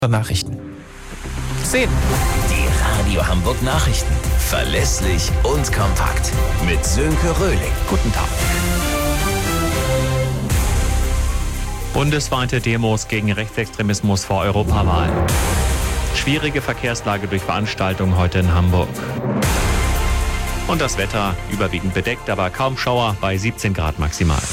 Nachrichten. 10. Die Radio Hamburg Nachrichten. Verlässlich und kompakt. Mit Sönke Röhling. Guten Tag. Bundesweite Demos gegen Rechtsextremismus vor Europawahlen. Schwierige Verkehrslage durch Veranstaltungen heute in Hamburg. Und das Wetter überwiegend bedeckt, aber kaum Schauer bei 17 Grad maximal.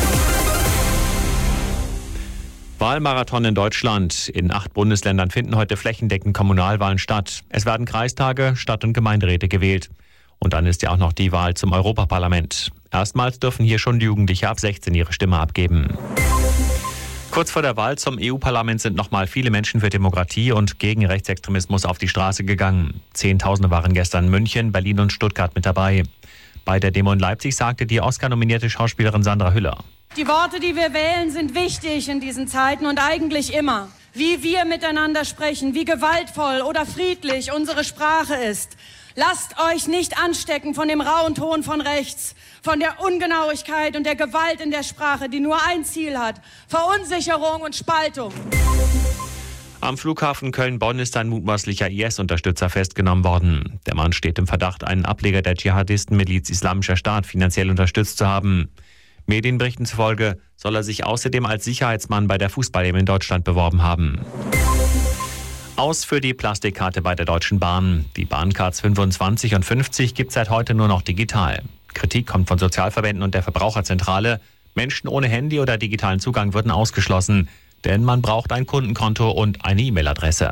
Wahlmarathon in Deutschland. In 8 Bundesländern finden heute flächendeckend Kommunalwahlen statt. Es werden Kreistage, Stadt- und Gemeinderäte gewählt. Und dann ist ja auch noch die Wahl zum Europaparlament. Erstmals dürfen hier schon Jugendliche ab 16 ihre Stimme abgeben. Kurz vor der Wahl zum EU-Parlament sind nochmal viele Menschen für Demokratie und gegen Rechtsextremismus auf die Straße gegangen. Zehntausende waren gestern in München, Berlin und Stuttgart mit dabei. Bei der Demo in Leipzig sagte die Oscar-nominierte Schauspielerin Sandra Hüller: Die Worte, die wir wählen, sind wichtig in diesen Zeiten und eigentlich immer. Wie wir miteinander sprechen, wie gewaltvoll oder friedlich unsere Sprache ist. Lasst euch nicht anstecken von dem rauen Ton von rechts, von der Ungenauigkeit und der Gewalt in der Sprache, die nur ein Ziel hat: Verunsicherung und Spaltung. Am Flughafen Köln-Bonn ist ein mutmaßlicher IS-Unterstützer festgenommen worden. Der Mann steht im Verdacht, einen Ableger der Dschihadisten-Miliz Islamischer Staat finanziell unterstützt zu haben. Medienberichten zufolge soll er sich außerdem als Sicherheitsmann bei der Fußball-EM in Deutschland beworben haben. Aus für die Plastikkarte bei der Deutschen Bahn. Die Bahncards 25 und 50 gibt es seit heute nur noch digital. Kritik kommt von Sozialverbänden und der Verbraucherzentrale. Menschen ohne Handy oder digitalen Zugang würden ausgeschlossen, denn man braucht ein Kundenkonto und eine E-Mail-Adresse.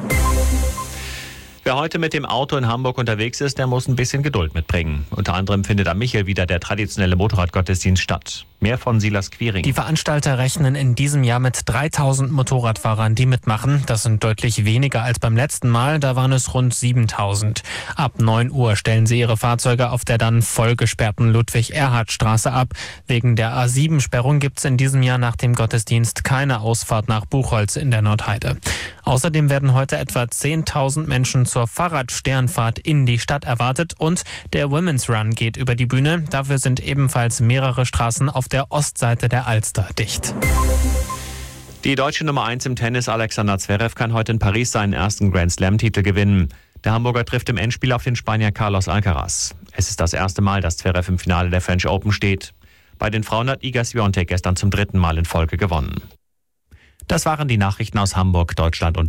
Wer heute mit dem Auto in Hamburg unterwegs ist, der muss ein bisschen Geduld mitbringen. Unter anderem findet am Michel wieder der traditionelle Motorradgottesdienst statt. Mehr von Silas Quiring. Die Veranstalter rechnen in diesem Jahr mit 3000 Motorradfahrern, die mitmachen. Das sind deutlich weniger als beim letzten Mal, da waren es rund 7000. Ab 9 Uhr stellen sie ihre Fahrzeuge auf der dann vollgesperrten Ludwig-Erhard-Straße ab. Wegen der A7-Sperrung gibt es in diesem Jahr nach dem Gottesdienst keine Ausfahrt nach Buchholz in der Nordheide. Außerdem werden heute etwa 10.000 Menschen zur Fahrradsternfahrt in die Stadt erwartet und der Women's Run geht über die Bühne. Dafür sind ebenfalls mehrere Straßen auf der Ostseite der Alster dicht. Die deutsche Nummer 1 im Tennis, Alexander Zverev, kann heute in Paris seinen ersten Grand-Slam-Titel gewinnen. Der Hamburger trifft im Endspiel auf den Spanier Carlos Alcaraz. Es ist das erste Mal, dass Zverev im Finale der French Open steht. Bei den Frauen hat Iga Swiatek gestern zum 3. Mal in Folge gewonnen. Das waren die Nachrichten aus Hamburg, Deutschland und